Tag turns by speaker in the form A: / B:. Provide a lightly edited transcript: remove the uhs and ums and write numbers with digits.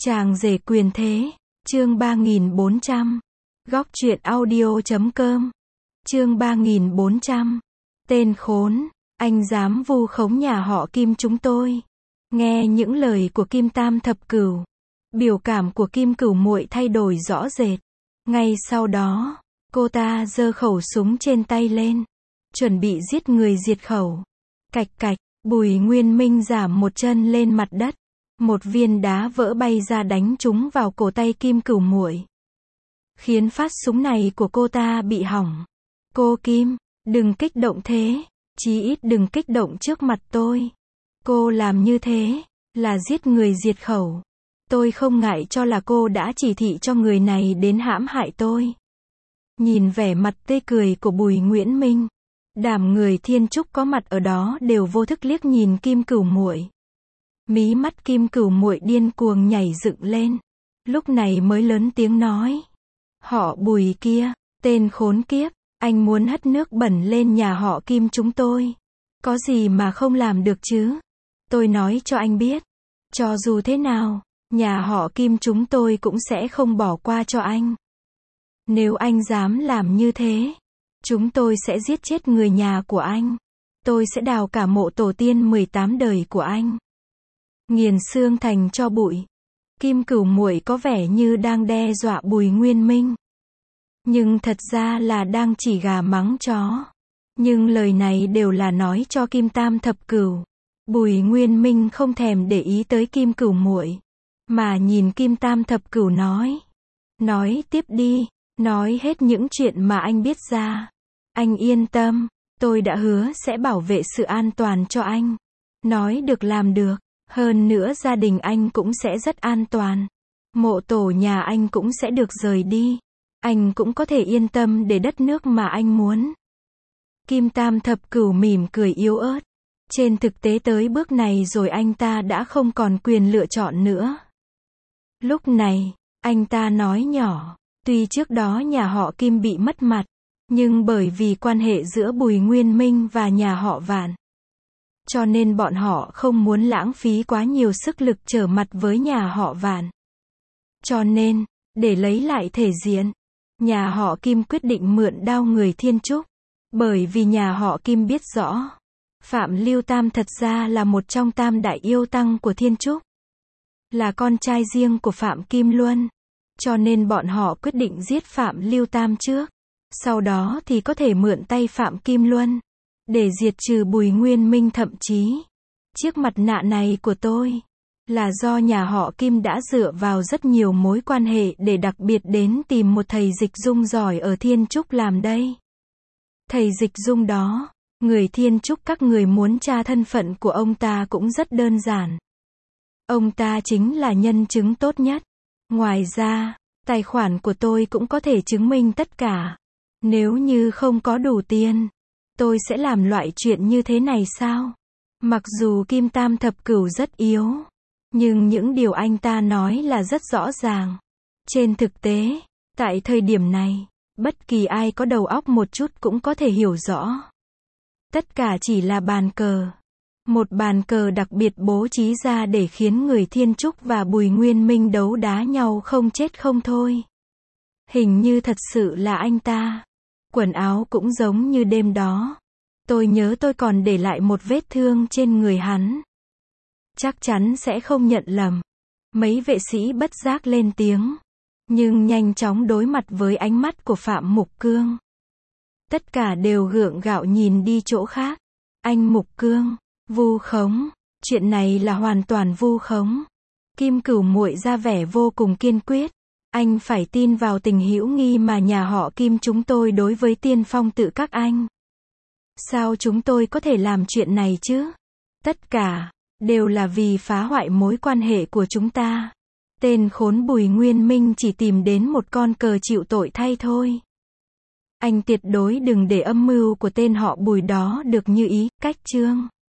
A: Chàng rể quyền thế, chương 3400. Góc truyện audio.com. Chương 3400. Tên khốn, anh dám vu khống nhà họ Kim chúng tôi. Nghe những lời của Kim Tam Thập Cửu, biểu cảm của Kim Cửu muội thay đổi rõ rệt. Ngay sau đó, cô ta giơ khẩu súng trên tay lên, chuẩn bị giết người diệt khẩu. Cạch cạch, Bùi Nguyên Minh giảm một chân lên mặt đất. Một viên đá vỡ bay ra đánh trúng vào cổ tay Kim Cửu muội, khiến phát súng này của cô ta bị hỏng. Cô Kim, đừng kích động thế, chí ít đừng kích động trước mặt tôi. Cô làm như thế, là giết người diệt khẩu. Tôi không ngại cho là cô đã chỉ thị cho người này đến hãm hại tôi. Nhìn vẻ mặt tươi cười của Bùi Nguyễn Minh, đám người Thiên Trúc có mặt ở đó đều vô thức liếc nhìn Kim Cửu muội. Mí mắt Kim Cửu muội điên cuồng nhảy dựng lên, lúc này mới lớn tiếng nói: họ Bùi kia, tên khốn kiếp, anh muốn hất nước bẩn lên nhà họ Kim chúng tôi. Có gì mà không làm được chứ? Tôi nói cho anh biết, cho dù thế nào, nhà họ Kim chúng tôi cũng sẽ không bỏ qua cho anh. Nếu anh dám làm như thế, chúng tôi sẽ giết chết người nhà của anh. Tôi sẽ đào cả mộ tổ tiên 18 đời của anh, nghiền xương thành tro bụi. Kim Cửu muội có vẻ như đang đe dọa Bùi Nguyên Minh, nhưng thật ra là đang chỉ gà mắng chó. Nhưng lời này đều là nói cho Kim Tam Thập Cửu. Bùi Nguyên Minh không thèm để ý tới Kim Cửu muội, mà nhìn Kim Tam Thập Cửu nói tiếp đi, nói hết những chuyện mà anh biết ra. Anh yên tâm, tôi đã hứa sẽ bảo vệ sự an toàn cho anh. Nói được làm được. Hơn nữa gia đình anh cũng sẽ rất an toàn. Mộ tổ nhà anh cũng sẽ được rời đi. Anh cũng có thể yên tâm để đất nước mà anh muốn. Kim Tam Thập Cửu mỉm cười yếu ớt. Trên thực tế tới bước này rồi anh ta đã không còn quyền lựa chọn nữa. Lúc này, anh ta nói nhỏ, tuy trước đó nhà họ Kim bị mất mặt, nhưng bởi vì quan hệ giữa Bùi Nguyên Minh và nhà họ Vạn, cho nên bọn họ không muốn lãng phí quá nhiều sức lực trở mặt với nhà họ Vạn. Cho nên, để lấy lại thể diện, nhà họ Kim quyết định mượn đao người Thiên Trúc. Bởi vì nhà họ Kim biết rõ, Phạm Lưu Tam thật ra là một trong tam đại yêu tăng của Thiên Trúc, là con trai riêng của Phạm Kim Luân. Cho nên bọn họ quyết định giết Phạm Lưu Tam trước, sau đó thì có thể mượn tay Phạm Kim Luân để diệt trừ Bùi Nguyên Minh. Thậm chí, chiếc mặt nạ này của tôi là do nhà họ Kim đã dựa vào rất nhiều mối quan hệ để đặc biệt đến tìm một thầy dịch dung giỏi ở Thiên Trúc làm đây. Thầy dịch dung đó, người Thiên Trúc các người muốn tra thân phận của ông ta cũng rất đơn giản. Ông ta chính là nhân chứng tốt nhất. Ngoài ra, tài khoản của tôi cũng có thể chứng minh tất cả. Nếu như không có đủ tiền, tôi sẽ làm loại chuyện như thế này sao? Mặc dù Kim Tam Thập Cửu rất yếu, nhưng những điều anh ta nói là rất rõ ràng. Trên thực tế, tại thời điểm này, bất kỳ ai có đầu óc một chút cũng có thể hiểu rõ. Tất cả chỉ là bàn cờ. Một bàn cờ đặc biệt bố trí ra để khiến người Thiên Trúc và Bùi Nguyên Minh đấu đá nhau không chết không thôi. Hình như thật sự là anh ta. Quần áo cũng giống như đêm đó. Tôi nhớ tôi còn để lại một vết thương trên người hắn. Chắc chắn sẽ không nhận lầm. Mấy vệ sĩ bất giác lên tiếng, nhưng nhanh chóng đối mặt với ánh mắt của Phạm Mục Cương. Tất cả đều gượng gạo nhìn đi chỗ khác. Anh Mục Cương, vu khống, chuyện này là hoàn toàn vu khống. Kim Cửu muội ra vẻ vô cùng kiên quyết. Anh phải tin vào tình hữu nghi mà nhà họ Kim chúng tôi đối với Tiên Phong Tự các anh. Sao chúng tôi có thể làm chuyện này chứ? Tất cả đều là vì phá hoại mối quan hệ của chúng ta. Tên khốn Bùi Nguyên Minh chỉ tìm đến một con cờ chịu tội thay thôi. Anh tuyệt đối đừng để âm mưu của tên họ Bùi đó được như ý. Cách chương